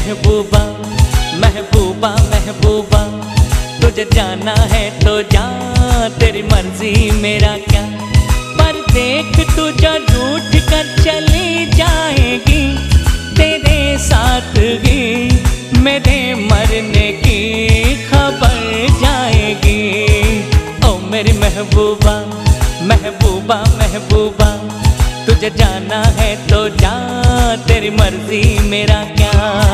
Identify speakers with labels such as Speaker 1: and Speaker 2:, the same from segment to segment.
Speaker 1: महबूबा महबूबा महबूबा, तुझे जाना है तो जा, तेरी मर्जी मेरा क्या। पर देख तू जो रूठ कर चली जाएगी, तेरे साथ ही मेरे मरने की खबर जाएगी। ओ मेरी महबूबा महबूबा महबूबा, तुझे जाना है तो जा, तेरी मर्जी मेरा क्या।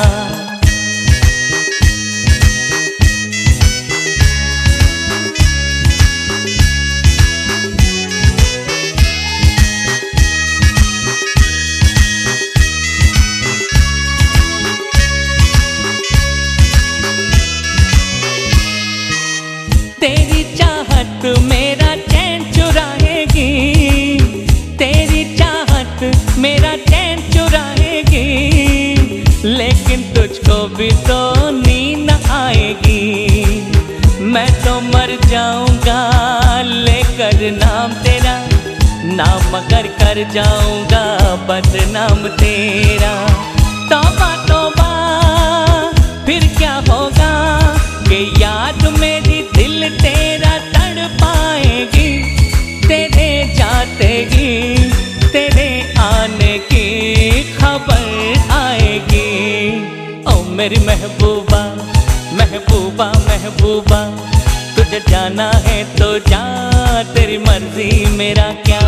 Speaker 1: तेरी चाहत मेरा चैन चुराएगी, तेरी चाहत मेरा चैन चुराएगी, लेकिन तुझको भी तो नींद आएगी। मैं तो मर जाऊंगा लेकर नाम तेरा, नाम मगर कर जाऊंगा बदनाम तेरा। तौबा तौबा फिर क्या होगा कि याद मेरी दिल तेरा तड़ पाएगी, तेरे जाते ही तेरे आने की खबर आएगी। ओ मेरी महबूबा महबूबा महबूबा, तुझे जाना है तो जा, तेरी मर्जी मेरा क्या।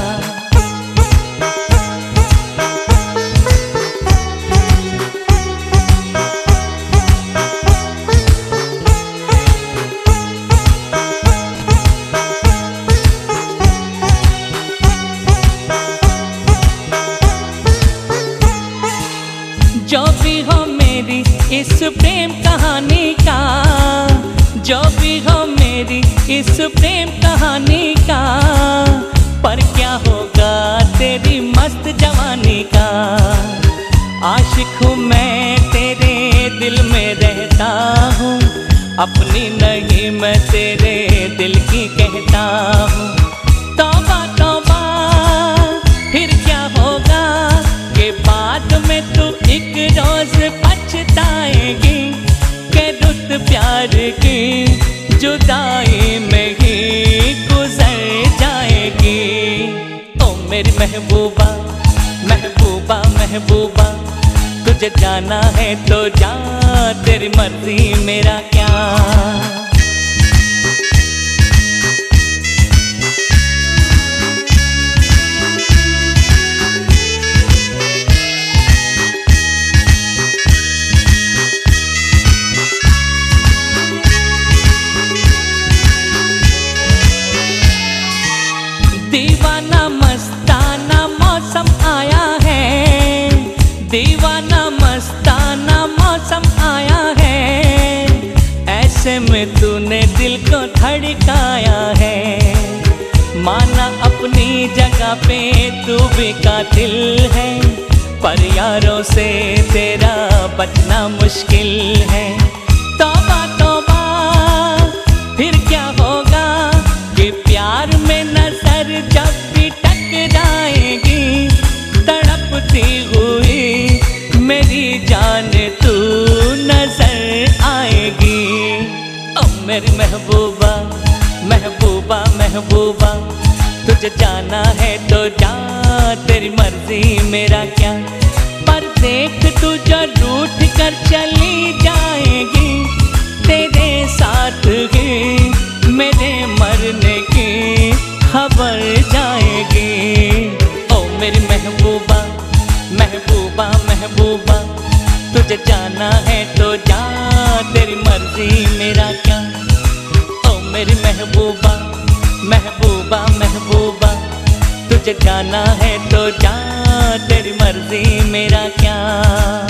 Speaker 1: जो भी हो मेरी इस प्रेम कहानी का, जो भी हो मेरी इस प्रेम कहानी का, पर क्या होगा तेरी मस्त जवानी का। आशिक हूँ मैं तेरे दिल में रहता हूँ, अपनी नहीं मैं तेरे दिल की कहता हूँ। तौबा तौबा फिर क्या होगा कि बाद में तू एक रोज पछताएगी, के रुत प्यार की जुदाई में ही गुजर जाएगी। ओ मेरी महबूबा महबूबा महबूबा, तुझे जाना है तो जा, तेरी मर्जी मेरा क्या। दीवाना मस्ताना मौसम आया है, दीवाना मस्ताना मौसम आया है, ऐसे में तूने दिल को धड़काया है। माना अपनी जगह पे तू भी कातिल है, पर यारों से तेरा बचना मुश्किल है। तौबा तौबा फिर क्या होगा कि प्यार में नजर जब भी टकराएगी, तड़पती हुई मेरी जान तू नजर आएगी। ओ मेरी महबूबा महबूबा महबूबा, तुझे जाना है तो जा, तेरी मर्जी मेरा क्या। पर देख तू जो रूठ कर चली जाएगी, तेरे साथ ही मेरे मरने की खबर जाएगी। ओ मेरी महबूबा महबूबा महबूबा, तुझे जाना है तो जा, तेरी मर्जी मेरा क्या। ओ मेरी महबूबा महबूबा महबूबा, तुझे जाना है तो जा, तेरी मर्जी मेरा क्या।